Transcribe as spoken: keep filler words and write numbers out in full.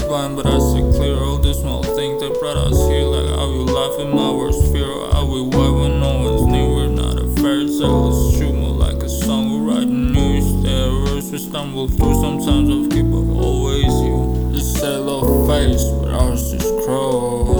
blind, but I see clear. All these small things that brought us here. Like how you laugh in my worst fear, or how we white when no one's near. We're not a fairy tale, it's true, more like a song we're writing new. Stay words we stumble through. Sometimes I'll keep up, always you. Just say love face, but ours just crow.